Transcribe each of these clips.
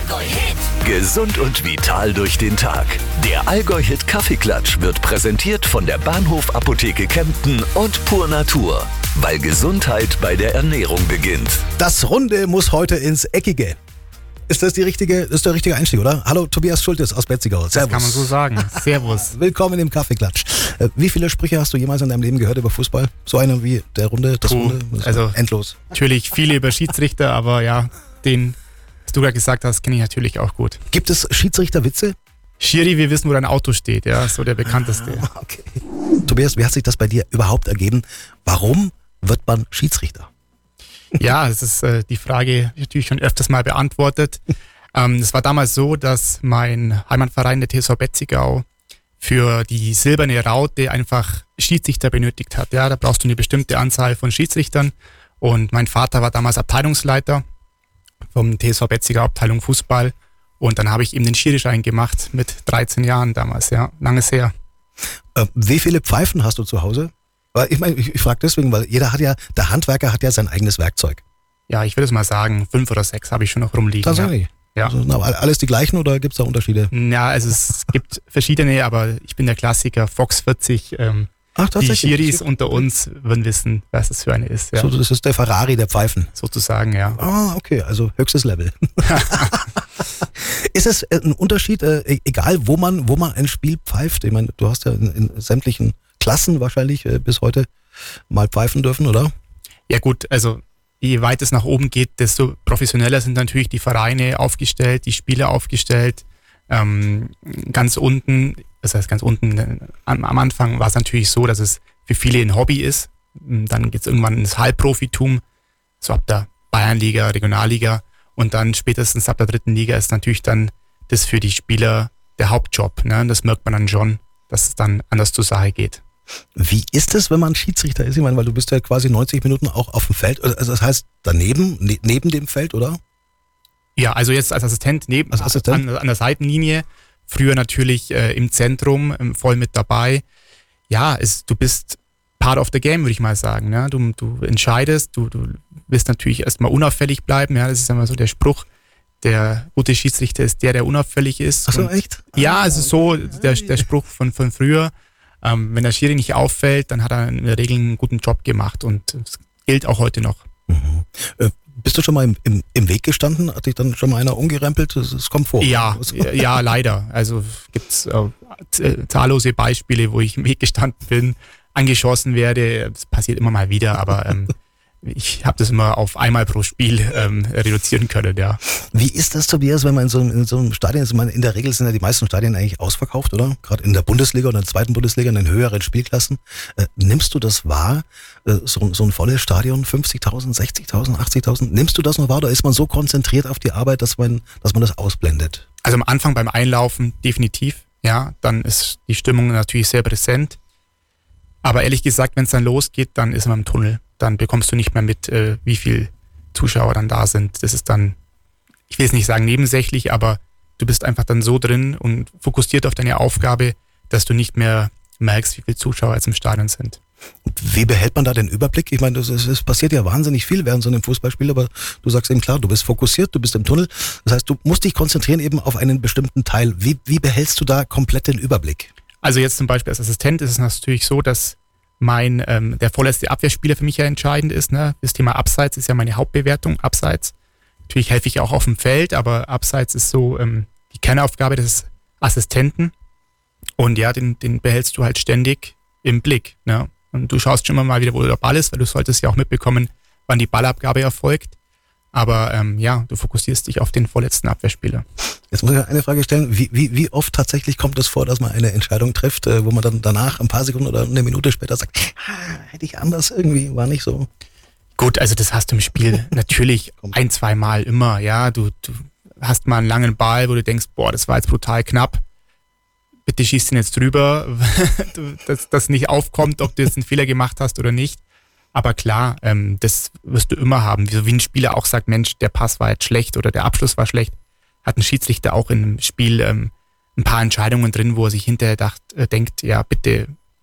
Allgäu-Hit. Gesund und vital durch den Tag. Der Allgäu-Hit Kaffeeklatsch wird präsentiert von der Bahnhof Apotheke Kempten und Pur Natur. Weil Gesundheit bei der Ernährung beginnt. Das Runde muss heute ins Eckige. Ist das der richtige Einstieg, oder? Hallo, Tobias Schultes aus Betzigau. Servus. Das kann man so sagen. Servus. Willkommen im Kaffeeklatsch. Wie viele Sprüche hast du jemals in deinem Leben gehört über Fußball? So einer wie der Runde, das Runde? Also endlos. Natürlich viele über Schiedsrichter, aber ja, den, was du gerade gesagt hast, kenne ich natürlich auch gut. Gibt es Schiedsrichterwitze? Schiri, wir wissen, wo dein Auto steht, ja, so der bekannteste. Okay. Tobias, wie hat sich das bei dir überhaupt ergeben? Warum wird man Schiedsrichter? Ja, das ist die Frage natürlich schon öfters mal beantwortet. Es war damals so, dass mein Heimatverein, der TSV Betzigau, für die silberne Raute einfach Schiedsrichter benötigt hat. Ja, da brauchst du eine bestimmte Anzahl von Schiedsrichtern. Und mein Vater war damals Abteilungsleiter vom TSV Betzigau, Abteilung Fußball. Und dann habe ich ihm den Schirischein gemacht mit 13 Jahren damals, ja, langes her. Wie viele Pfeifen hast du zu Hause? Ich meine, ich frage deswegen, weil der Handwerker hat ja sein eigenes Werkzeug. Ja, ich würde es mal sagen, 5 oder 6 habe ich schon noch rumliegen. Tatsächlich? Ja. Also, alles die gleichen oder gibt es da Unterschiede? Ja, also es gibt verschiedene, aber ich bin der Klassiker Fox 40. Die Schiris unter uns würden wissen, was das für eine ist. Ja. So, das ist der Ferrari der Pfeifen. Sozusagen, ja. Ah, okay, also höchstes Level. Ist es ein Unterschied, egal wo man ein Spiel pfeift? Ich meine, du hast ja in sämtlichen Klassen wahrscheinlich bis heute mal pfeifen dürfen, oder? Ja gut, also je weit es nach oben geht, desto professioneller sind natürlich die Vereine aufgestellt, die Spieler aufgestellt. Ganz unten, das heißt ganz unten, am Anfang war es natürlich so, dass es für viele ein Hobby ist. Dann geht es irgendwann ins Halbprofitum, so ab der Bayernliga, Regionalliga. Und dann spätestens ab der 3. Liga ist natürlich dann das für die Spieler der Hauptjob. Ne? Das merkt man dann schon, dass es dann anders zur Sache geht. Wie ist es, wenn man Schiedsrichter ist? Ich meine, weil du bist ja quasi 90 Minuten auch auf dem Feld. Also das heißt daneben, neben dem Feld, oder? Ja, also jetzt als Assistent, an der Seitenlinie. Früher natürlich im Zentrum, voll mit dabei. Ja, du bist part of the game, würde ich mal sagen. Ne? Du entscheidest, du willst natürlich erstmal unauffällig bleiben. Ja, das ist immer so der Spruch. Der gute Schiedsrichter ist der unauffällig ist. Ach so, echt? Ja, es ist so der Spruch von früher. Wenn der Schiri nicht auffällt, dann hat er in der Regel einen guten Job gemacht und das gilt auch heute noch. Mhm. Bist du schon mal im Weg gestanden? Hat dich dann schon mal einer umgerempelt? Das kommt vor. Ja, leider. Also gibt es zahllose Beispiele, wo ich im Weg gestanden bin, angeschossen werde. Das passiert immer mal wieder, aber ich habe das immer auf einmal pro Spiel reduzieren können, ja. Wie ist das, Tobias, wenn man in so einem Stadion ist? In der Regel sind ja die meisten Stadien eigentlich ausverkauft, oder? Gerade in der Bundesliga oder in der 2. Bundesliga, in den höheren Spielklassen. Nimmst du das wahr? So ein volles Stadion, 50.000, 60.000, 80.000. Nimmst du das noch wahr oder ist man so konzentriert auf die Arbeit, dass man das ausblendet? Also am Anfang beim Einlaufen definitiv, ja. Dann ist die Stimmung natürlich sehr präsent. Aber ehrlich gesagt, wenn es dann losgeht, dann ist man im Tunnel. Dann bekommst du nicht mehr mit, wie viele Zuschauer dann da sind. Das ist dann, ich will es nicht sagen nebensächlich, aber du bist einfach dann so drin und fokussiert auf deine Aufgabe, dass du nicht mehr merkst, wie viele Zuschauer jetzt im Stadion sind. Und wie behält man da den Überblick? Ich meine, es passiert ja wahnsinnig viel während so einem Fußballspiel, aber du sagst eben klar, du bist fokussiert, du bist im Tunnel. Das heißt, du musst dich konzentrieren eben auf einen bestimmten Teil. Wie behältst du da komplett den Überblick? Also jetzt zum Beispiel als Assistent ist es natürlich so, dass der vorletzte Abwehrspieler für mich ja entscheidend ist. Ne? Das Thema Abseits ist ja meine Hauptbewertung, Abseits. Natürlich helfe ich auch auf dem Feld, aber Abseits ist so die Kernaufgabe des Assistenten. Und ja, den behältst du halt ständig im Blick. Ne? Und du schaust schon immer mal wieder, wo der Ball ist, weil du solltest ja auch mitbekommen, wann die Ballabgabe erfolgt. Aber du fokussierst dich auf den vorletzten Abwehrspieler. Jetzt muss ich eine Frage stellen. Wie oft tatsächlich kommt es vor, dass man eine Entscheidung trifft, wo man dann danach ein paar Sekunden oder eine Minute später sagt, hätte ich anders irgendwie, war nicht so? Gut, also das hast du im Spiel natürlich 1-2 Mal immer. Ja, du hast mal einen langen Ball, wo du denkst, boah, das war jetzt brutal knapp. Bitte schießt ihn jetzt drüber, dass das nicht aufkommt, ob du jetzt einen Fehler gemacht hast oder nicht. Aber klar, das wirst du immer haben. Wie ein Spieler auch sagt, Mensch, der Pass war jetzt schlecht oder der Abschluss war schlecht, hat ein Schiedsrichter auch in einem Spiel ein paar Entscheidungen drin, wo er sich hinterher denkt, ja bitte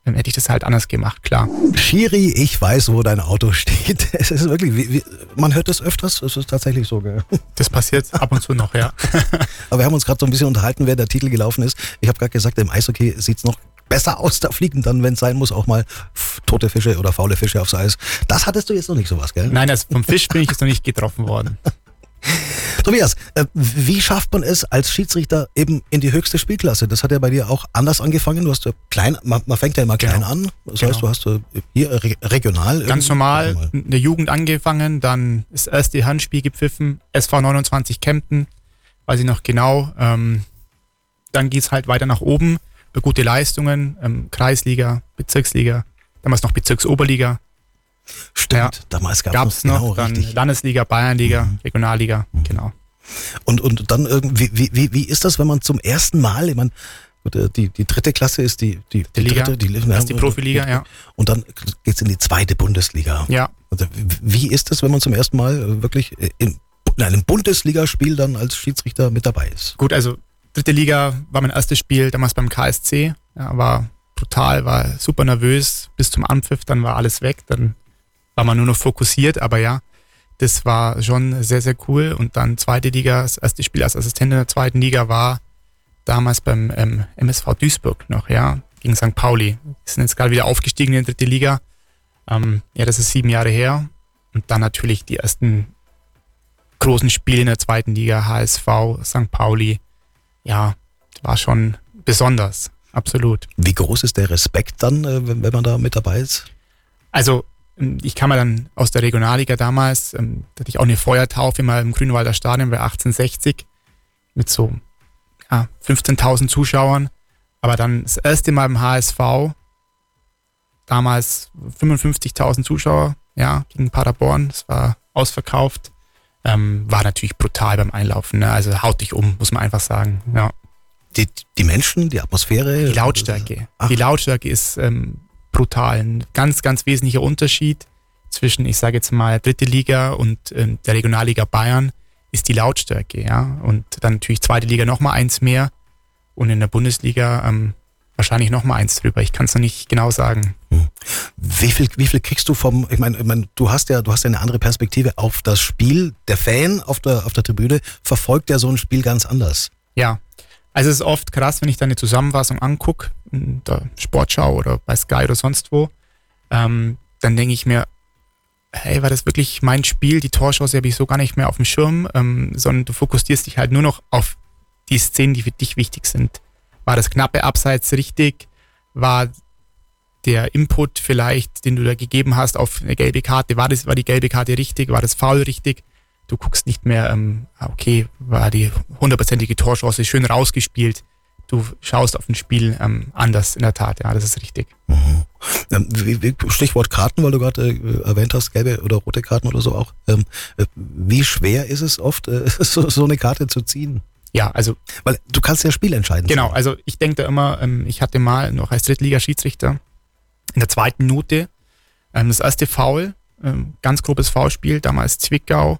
hätte ich das halt anders gemacht, klar. Schiri, ich weiß, wo dein Auto steht. Es ist wirklich, man hört das öfters, es ist tatsächlich so, gell? Das passiert ab und zu noch, ja. Aber wir haben uns gerade so ein bisschen unterhalten, wer der Titel gelaufen ist. Ich habe gerade gesagt, im Eishockey sieht es noch besser aus, da fliegen dann, wenn es sein muss, auch mal tote Fische oder faule Fische aufs Eis. Das hattest du jetzt noch nicht sowas, gell? Nein, also vom Fisch bin ich jetzt noch nicht getroffen worden. Tobias, wie schafft man es als Schiedsrichter eben in die höchste Spielklasse? Das hat ja bei dir auch anders angefangen. Du hast ja klein, man fängt ja immer klein an. Das heißt, du hast hier regional. Ganz normal in der Jugend angefangen, dann das erste Handspiel gepfiffen, SV 29 Kempten, weiß ich noch genau. Dann geht es halt weiter nach oben, über gute Leistungen, Kreisliga, Bezirksliga, damals noch Bezirksoberliga. Stimmt, ja, damals gab es noch, genau, dann richtig. Landesliga, Bayernliga, Regionalliga, genau. Und dann irgendwie, wie ist das, wenn man zum ersten Mal, ich meine, die dritte Klasse ist die Liga, dritte, das ist die Profiliga, ja. Und dann geht's in die zweite Bundesliga. Ja. Also, wie ist das, wenn man zum ersten Mal wirklich in einem Bundesligaspiel dann als Schiedsrichter mit dabei ist? Gut, also dritte Liga war mein erstes Spiel, damals beim KSC, ja, war brutal, war super nervös, bis zum Anpfiff, dann war alles weg, dann war man nur noch fokussiert, aber ja, das war schon sehr, sehr cool. Und dann zweite Liga, das erste Spiel als Assistent in der zweiten Liga war damals beim MSV Duisburg noch, ja, gegen St. Pauli. Wir sind jetzt gerade wieder aufgestiegen in die dritte Liga. Ja, das ist 7 Jahre her. Und dann natürlich die ersten großen Spiele in der zweiten Liga, HSV, St. Pauli. Ja, war schon besonders, absolut. Wie groß ist der Respekt dann, wenn man da mit dabei ist? Also, ich kam ja dann aus der Regionalliga damals, da hatte ich auch eine Feuertaufe mal im Grünwalder Stadion bei 1860 mit so 15.000 Zuschauern. Aber dann das erste Mal im HSV, damals 55.000 Zuschauer, ja, gegen Paderborn, das war ausverkauft, war natürlich brutal beim Einlaufen, ne? Also haut dich um, muss man einfach sagen, ja. Die Menschen, die Atmosphäre? Die Lautstärke. Die Lautstärke ist brutal. Ein ganz, ganz wesentlicher Unterschied zwischen, ich sage jetzt mal, dritte Liga und der Regionalliga Bayern ist die Lautstärke, ja. Und dann natürlich zweite Liga nochmal 1 mehr und in der Bundesliga wahrscheinlich nochmal 1 drüber. Ich kann es noch nicht genau sagen. Wie viel kriegst du vom, ich meine, du hast ja eine andere Perspektive auf das Spiel. Der Fan auf der Tribüne verfolgt ja so ein Spiel ganz anders. Ja. Also es ist oft krass, wenn ich da eine Zusammenfassung angucke, in der Sportschau oder bei Sky oder sonst wo, dann denke ich mir, hey, war das wirklich mein Spiel? Die Torchance habe ich so gar nicht mehr auf dem Schirm, sondern du fokussierst dich halt nur noch auf die Szenen, die für dich wichtig sind. War das knappe Abseits richtig? War der Input vielleicht, den du da gegeben hast auf eine gelbe Karte, war die gelbe Karte richtig? War das Foul richtig? Du guckst nicht mehr, okay, war die 100%ige Torchance schön rausgespielt. Du schaust auf ein Spiel anders, in der Tat, ja, das ist richtig. Stichwort Karten, weil du gerade erwähnt hast, gelbe oder rote Karten oder so auch. Wie schwer ist es oft, so eine Karte zu ziehen? Ja, also... Weil du kannst ja spielentscheidend sein. Genau, also ich denke da immer, ich hatte mal noch als Drittliga-Schiedsrichter in der zweiten Minute das erste Foul, ganz grobes Foulspiel, damals Zwickau,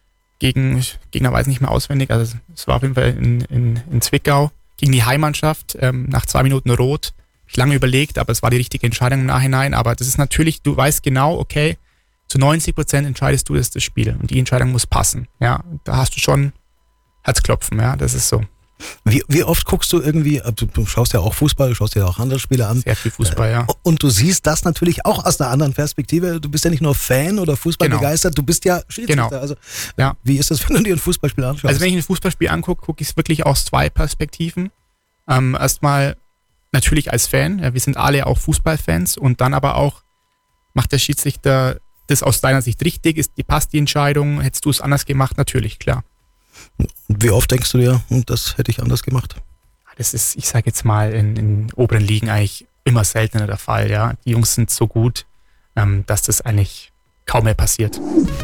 Gegner weiß nicht mehr auswendig, also es war auf jeden Fall in Zwickau, gegen die Heimmannschaft, nach 2 Minuten rot. Ich lange überlegt, aber es war die richtige Entscheidung im Nachhinein. Aber das ist natürlich, du weißt genau, okay, zu 90% entscheidest du das Spiel und die Entscheidung muss passen. Ja, da hast du schon Herzklopfen, ja, das ist so. Wie oft guckst du irgendwie, du schaust ja auch Fußball, du schaust ja auch andere Spiele an. Sehr viel Fußball, ja. Und du siehst das natürlich auch aus einer anderen Perspektive. Du bist ja nicht nur Fan oder Fußball begeistert, du bist ja Schiedsrichter. Genau. Also, ja. Wie ist das, wenn du dir ein Fußballspiel anschaust? Also wenn ich ein Fußballspiel angucke, gucke ich es wirklich aus 2 Perspektiven. Erstmal natürlich als Fan, ja, wir sind alle auch Fußballfans und dann aber auch, macht der Schiedsrichter das aus deiner Sicht richtig, passt die Entscheidung, hättest du es anders gemacht? Natürlich, klar. Wie oft denkst du dir, das hätte ich anders gemacht? Das ist, ich sage jetzt mal, in oberen Ligen eigentlich immer seltener der Fall. Ja, die Jungs sind so gut, dass das eigentlich kaum mehr passiert.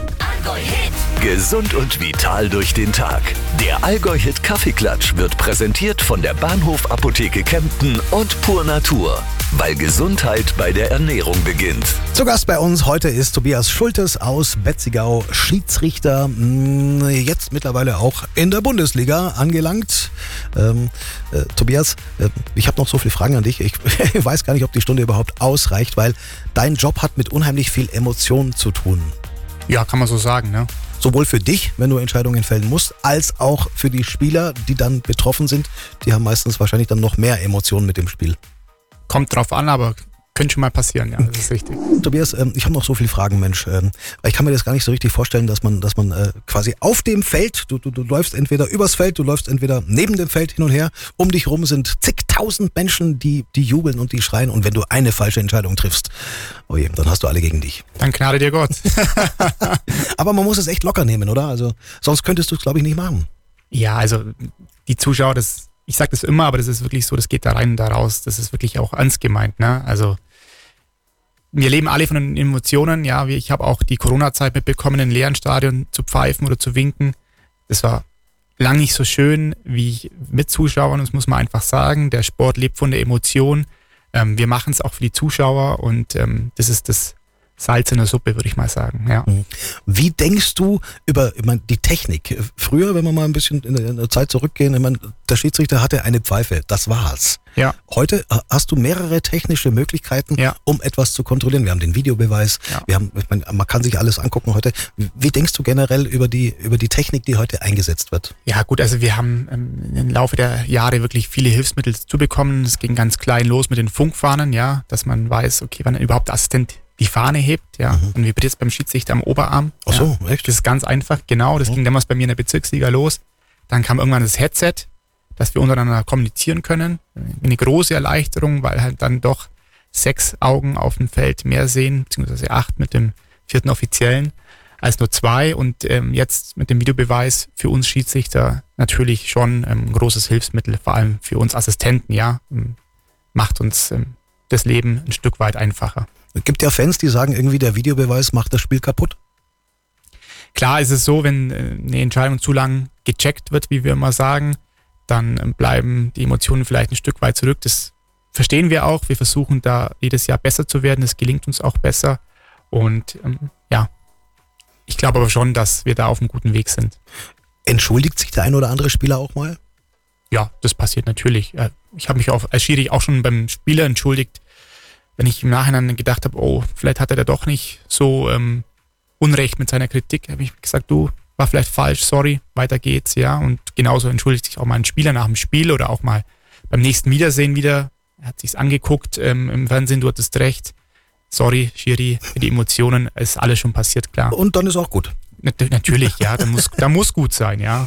Gesund und vital durch den Tag. Der Allgäu-Hit Kaffeeklatsch wird präsentiert von der Bahnhof Apotheke Kempten und Pur Natur. weil Gesundheit bei der Ernährung beginnt. Zu Gast bei uns heute ist Tobias Schultes aus Betzigau, Schiedsrichter, jetzt mittlerweile auch in der Bundesliga angelangt. Tobias, ich habe noch so viele Fragen an dich. Ich weiß gar nicht, ob die Stunde überhaupt ausreicht, weil dein Job hat mit unheimlich viel Emotion zu tun. Ja, kann man so sagen, ne? Sowohl für dich, wenn du Entscheidungen fällen musst, als auch für die Spieler, die dann betroffen sind. Die haben meistens wahrscheinlich dann noch mehr Emotionen mit dem Spiel. Kommt drauf an, aber könnte schon mal passieren, ja, das ist richtig. Tobias, ich habe noch so viele Fragen, Mensch. Ich kann mir das gar nicht so richtig vorstellen, dass man quasi auf dem Feld, du läufst entweder übers Feld, du läufst entweder neben dem Feld hin und her, um dich rum sind zigtausend Menschen, die jubeln und die schreien, und wenn du eine falsche Entscheidung triffst, oh je, dann hast du alle gegen dich. Dann gnade dir Gott. Aber man muss es echt locker nehmen, oder? Also sonst könntest du es, glaube ich, nicht machen. Ja, also die Zuschauer, ich sage das immer, aber das ist wirklich so, das geht da rein und da raus, das ist wirklich auch ernst gemeint, ne? Also wir leben alle von den Emotionen, ja, ich habe auch die Corona-Zeit mitbekommen, in leeren Stadion zu pfeifen oder zu winken. Das war lang nicht so schön wie mit Zuschauern, das muss man einfach sagen. Der Sport lebt von der Emotion. Wir machen es auch für die Zuschauer, und das ist das Salz in der Suppe, würde ich mal sagen. Ja. Wie denkst du über die Technik? Früher, wenn wir mal ein bisschen in der Zeit zurückgehen, der Schiedsrichter hatte eine Pfeife, das war's. Ja. Heute hast du mehrere technische Möglichkeiten, um etwas zu kontrollieren. Wir haben den Videobeweis, man kann sich alles angucken heute. Wie denkst du generell über die Technik, die heute eingesetzt wird? Ja gut, also wir haben im Laufe der Jahre wirklich viele Hilfsmittel zu bekommen. Es ging ganz klein los mit den Funkfahnen, ja, dass man weiß, okay, wann überhaupt der Assistent die Fahne hebt, ja, und vibriert jetzt beim Schiedsrichter am Oberarm. Ach so, echt? Das ist ganz einfach, genau, das ging damals bei mir in der Bezirksliga los. Dann kam irgendwann das Headset, dass wir untereinander kommunizieren können. Eine große Erleichterung, weil halt dann doch 6 Augen auf dem Feld mehr sehen, beziehungsweise 8 mit dem 4. Offiziellen, als nur 2. Und jetzt mit dem Videobeweis für uns Schiedsrichter natürlich schon ein großes Hilfsmittel, vor allem für uns Assistenten, ja, macht uns das Leben ein Stück weit einfacher. Es gibt ja Fans, die sagen, irgendwie der Videobeweis macht das Spiel kaputt. Klar ist es so, wenn eine Entscheidung zu lang gecheckt wird, wie wir immer sagen, dann bleiben die Emotionen vielleicht ein Stück weit zurück. Das verstehen wir auch. Wir versuchen da jedes Jahr besser zu werden. Es gelingt uns auch besser. Und ich glaube aber schon, dass wir da auf einem guten Weg sind. Entschuldigt sich der ein oder andere Spieler auch mal? Ja, das passiert natürlich. Ich habe mich als Schiri auch schon beim Spieler entschuldigt, wenn ich im Nachhinein gedacht habe, oh, vielleicht hat er da doch nicht so Unrecht mit seiner Kritik, habe ich gesagt, du, war vielleicht falsch, sorry, weiter geht's, ja. Und genauso entschuldigt sich auch mal ein Spieler nach dem Spiel oder auch mal beim nächsten Wiedersehen wieder. Er hat sich's angeguckt im Fernsehen, du hattest recht. Sorry, Schiri, für die Emotionen, ist alles schon passiert, klar. Und dann ist auch gut. Natürlich, ja, da muss gut sein, ja.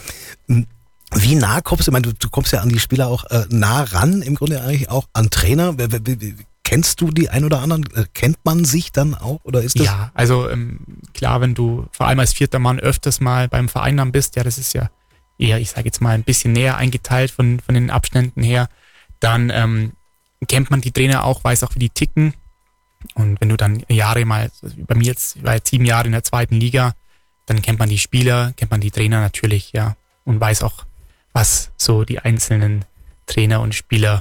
Wie nah kommst du? Ich meine, du kommst ja an die Spieler auch nah ran, im Grunde eigentlich auch an Trainer. Kennst du die ein oder anderen? Kennt man sich dann auch? Oder ist das? Ja, also klar, wenn du vor allem als 4. Mann öfters mal beim Verein dann bist, ja, das ist ja eher, ich sage jetzt mal, ein bisschen näher eingeteilt von den Abständen her, dann kennt man die Trainer auch, weiß auch, wie die ticken. Und wenn du dann Jahre mal, bei mir jetzt, ich war jetzt 7 Jahre in der 2. Liga, dann kennt man die Spieler, kennt man die Trainer natürlich, ja, und weiß auch, was so die einzelnen Trainer und Spieler,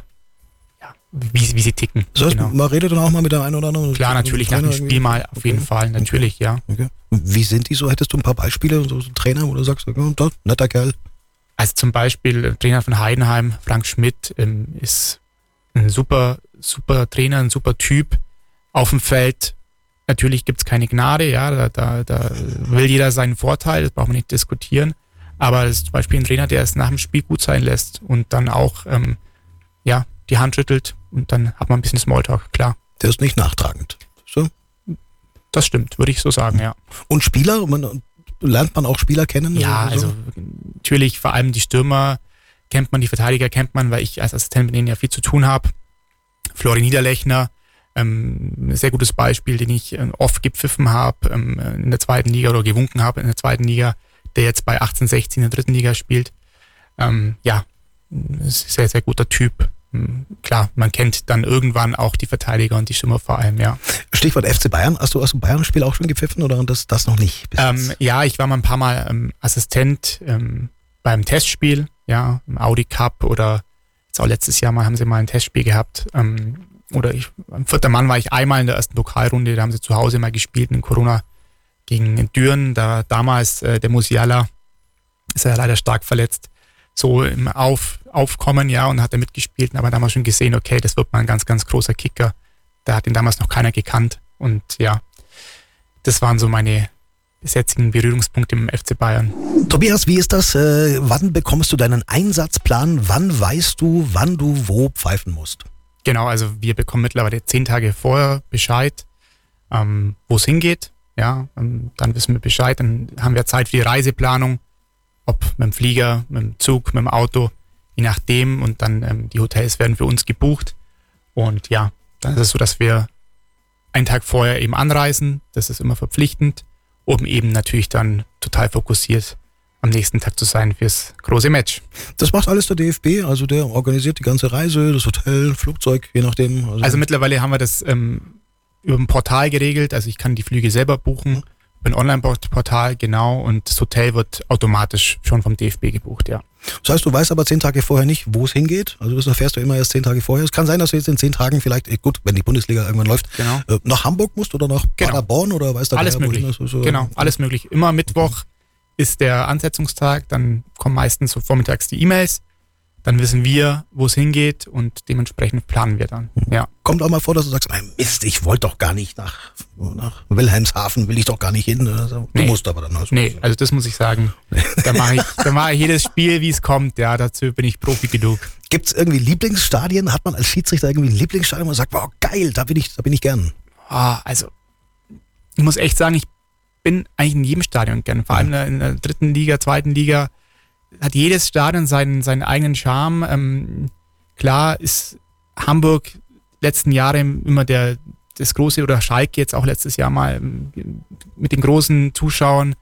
wie sie ticken. Das heißt, man redet dann auch mal mit der einen oder anderen? Klar, natürlich, nach dem Spiel mal, auf jeden Fall, natürlich, ja. Okay. Wie sind die so? Hättest du ein paar Beispiele, so Trainer, wo du sagst, netter Kerl? Also zum Beispiel der Trainer von Heidenheim, Frank Schmidt, ist ein super Trainer, ein super Typ auf dem Feld. Natürlich gibt es keine Gnade, ja, da will jeder seinen Vorteil, das braucht man nicht diskutieren. Aber das ist zum Beispiel ein Trainer, der es nach dem Spiel gut sein lässt und dann auch, die Hand schüttelt und dann hat man ein bisschen Smalltalk, klar. Der ist nicht nachtragend. So? Das stimmt, würde ich so sagen, ja. Und Spieler? Lernt man auch Spieler kennen? Ja, also natürlich vor allem die Stürmer kennt man, die Verteidiger kennt man, weil ich als Assistent mit denen ja viel zu tun habe. Florian Niederlechner, ein sehr gutes Beispiel, den ich oft gepfiffen habe in der 2. Liga oder gewunken habe in der 2. Liga, der jetzt bei 1860 in der 3. Liga spielt. Sehr, sehr guter Typ. Klar, man kennt dann irgendwann auch die Verteidiger und die Stürmer vor allem, ja. Stichwort FC Bayern. Hast du aus dem Bayern-Spiel auch schon gepfiffen oder das noch nicht? Ja, ich war mal ein paar Mal Assistent beim Testspiel, ja, im Audi Cup oder jetzt auch letztes Jahr haben sie mal ein Testspiel gehabt. am 4. Mann war ich einmal in der ersten Pokalrunde, da haben sie zu Hause mal gespielt in Corona gegen Düren, da damals der Musiala ist ja leider stark verletzt, so im Aufkommen, ja, und hat er mitgespielt, aber da haben wir schon gesehen, okay, das wird mal ein ganz, ganz großer Kicker, da hat ihn damals noch keiner gekannt und ja, das waren so meine jetzigen Berührungspunkte im FC Bayern. Tobias, wie ist das? Wann bekommst du deinen Einsatzplan? Wann weißt du, wann du wo pfeifen musst? Genau, also wir bekommen mittlerweile 10 Tage vorher Bescheid, wo es hingeht. Ja, dann wissen wir Bescheid, dann haben wir Zeit für die Reiseplanung, ob mit dem Flieger, mit dem Zug, mit dem Auto, je nachdem. Und dann die Hotels werden für uns gebucht. Und ja, dann ist es so, dass wir einen Tag vorher eben anreisen. Das ist immer verpflichtend, um eben natürlich dann total fokussiert am nächsten Tag zu sein fürs große Match. Das macht alles der DFB, also der organisiert die ganze Reise, das Hotel, Flugzeug, je nachdem. Also mittlerweile haben wir das über ein Portal geregelt, also ich kann die Flüge selber buchen, über ein Online-Portal, genau, und das Hotel wird automatisch schon vom DFB gebucht, ja. Das heißt, du weißt aber 10 Tage vorher nicht, wo es hingeht, also das erfährst du immer erst 10 Tage vorher. Es kann sein, dass du jetzt in 10 Tagen vielleicht, gut, wenn die Bundesliga irgendwann läuft, genau, nach Hamburg musst oder nach Paderborn oder weißt du alles möglich, genau, alles möglich. Immer Mittwoch ist der Ansetzungstag, dann kommen meistens so vormittags die E-Mails, dann wissen wir, wo es hingeht und dementsprechend planen wir dann. Ja. Kommt auch mal vor, dass du sagst, Mist, ich wollte doch gar nicht nach Wilhelmshaven, will ich doch gar nicht hin. Du musst aber dann. Also das muss ich sagen. Da mache ich jedes Spiel, wie es kommt. Ja, dazu bin ich Profi genug. Gibt es irgendwie Lieblingsstadien? Hat man als Schiedsrichter irgendwie ein Lieblingsstadion, wo man sagt, wow, geil, da bin ich gern? Also, ich muss echt sagen, ich bin eigentlich in jedem Stadion gern. Vor allem in der 3. Liga, 2. Liga hat jedes Stadion seinen eigenen Charme. Klar ist Hamburg letzten Jahre immer das große, oder Schalke jetzt auch letztes Jahr mal mit den großen Zuschauern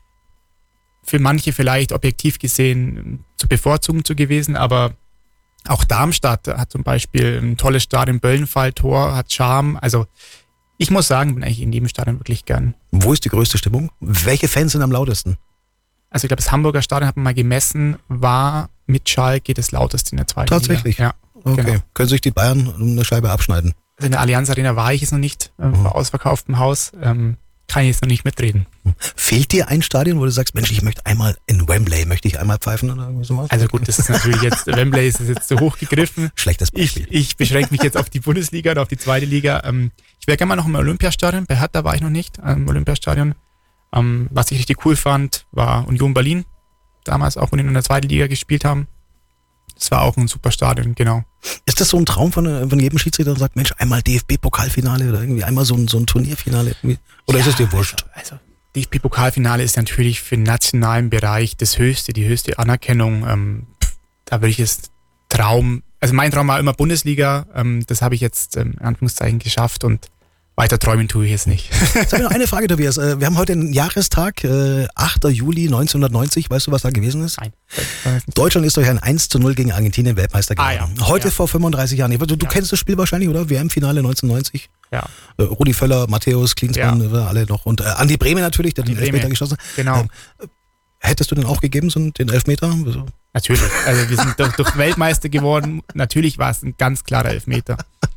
für manche vielleicht objektiv gesehen zu bevorzugen zu gewesen, aber auch Darmstadt hat zum Beispiel ein tolles Stadion, Böllenfalltor, hat Charme. Also ich muss sagen, bin eigentlich in jedem Stadion wirklich gern. Wo ist die größte Stimmung? Welche Fans sind am lautesten? Also ich glaube, das Hamburger Stadion hat man mal gemessen, war mit Schalke das lauteste in der 2. Liga. Tatsächlich? Ja. Okay. Genau. Können sich die Bayern eine Scheibe abschneiden? Also in der Allianz Arena war ich jetzt noch nicht, vor ausverkauftem Haus. Kann ich jetzt noch nicht mitreden. Fehlt dir ein Stadion, wo du sagst, Mensch, ich möchte einmal in Wembley, pfeifen oder irgendwie sowas? Also gut, das ist natürlich jetzt, Wembley ist jetzt zu hoch gegriffen. Schlechtes Beispiel. Ich beschränke mich jetzt auf die Bundesliga oder auf die 2. Liga. Ich wäre gerne mal noch im Olympiastadion, bei Hertha war ich noch nicht, im Olympiastadion. Was ich richtig cool fand, war Union Berlin. Damals auch, wo die in der 2. Liga gespielt haben. Das war auch ein super Stadion, genau. Ist das so ein Traum von jedem Schiedsrichter, der sagt, Mensch, einmal DFB-Pokalfinale oder irgendwie einmal so ein Turnierfinale? Irgendwie? Oder ist es dir wurscht? Also DFB-Pokalfinale ist natürlich für den nationalen Bereich die höchste Anerkennung. Da würde ich jetzt mein Traum war immer Bundesliga. Das habe ich jetzt in Anführungszeichen geschafft und weiter träumen tue ich jetzt nicht. Jetzt habe ich noch eine Frage, Tobias. Wir haben heute den Jahrestag, 8. Juli 1990. Weißt du, was da gewesen ist? Nein. Deutschland ist durch ein 1:0 gegen Argentinien Weltmeister geworden. Ja. Heute vor 35 Jahren. Du kennst das Spiel wahrscheinlich, oder? WM-Finale 1990. Ja. Rudi Völler, Matthäus, Klinsmann, alle noch. Und Andi Brehme natürlich, der den Elfmeter geschossen hat. Genau. Hättest du denn auch gegeben, den Elfmeter? Natürlich. Also wir sind durch Weltmeister geworden. Natürlich war es ein ganz klarer Elfmeter.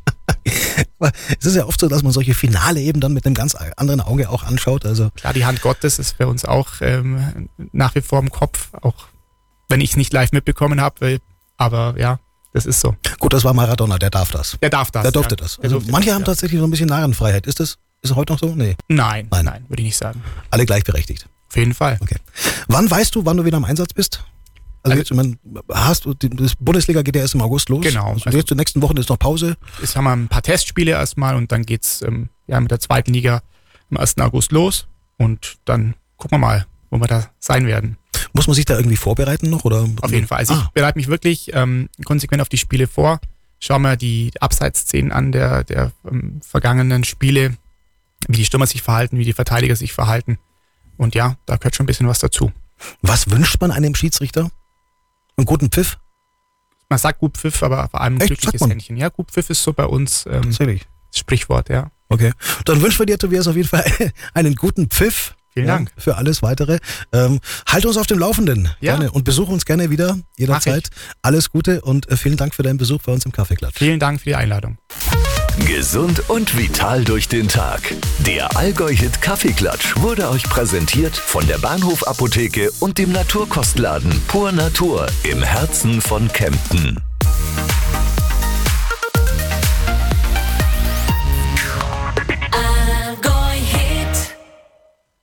Es ist ja oft so, dass man solche Finale eben dann mit einem ganz anderen Auge auch anschaut. Also klar, die Hand Gottes ist bei uns auch nach wie vor im Kopf, auch wenn ich es nicht live mitbekommen habe. Aber ja, das ist so. Gut, das war Maradona, der darf das. Der darf das. Der durfte das. Also manche haben tatsächlich so ein bisschen Narrenfreiheit. Ist es heute noch so? Nee. Nein, würde ich nicht sagen. Alle gleichberechtigt. Auf jeden Fall. Okay. Wann weißt du, wann du wieder im Einsatz bist? Also jetzt, die Bundesliga geht ja erst im August los. Genau. Also jetzt zur nächsten Woche ist noch Pause. Jetzt haben wir ein paar Testspiele erstmal und dann geht's mit der 2. Liga am 1. August los und dann gucken wir mal, wo wir da sein werden. Muss man sich da irgendwie vorbereiten noch? Oder? Auf jeden Fall. Also ich bereite mich wirklich konsequent auf die Spiele vor. Schau mir die Abseitsszenen an der vergangenen Spiele, wie die Stürmer sich verhalten, wie die Verteidiger sich verhalten. Und ja, da gehört schon ein bisschen was dazu. Was wünscht man einem Schiedsrichter? Einen guten Pfiff? Man sagt gut Pfiff, aber vor allem ein glückliches Händchen. Ja, gut Pfiff ist so bei uns das Sprichwort, ja. Okay. Dann wünschen wir dir, Tobias, auf jeden Fall einen guten Pfiff. Vielen Dank. Für alles Weitere. Halt uns auf dem Laufenden. Ja. Gerne. Und besuch uns gerne wieder, jederzeit. Alles Gute und vielen Dank für deinen Besuch bei uns im Kaffeeklatsch. Vielen Dank für die Einladung. Gesund und vital durch den Tag. Der Allgäu-Hit Kaffeeklatsch wurde euch präsentiert von der Bahnhof Apotheke und dem Naturkostladen Pur Natur im Herzen von Kempten.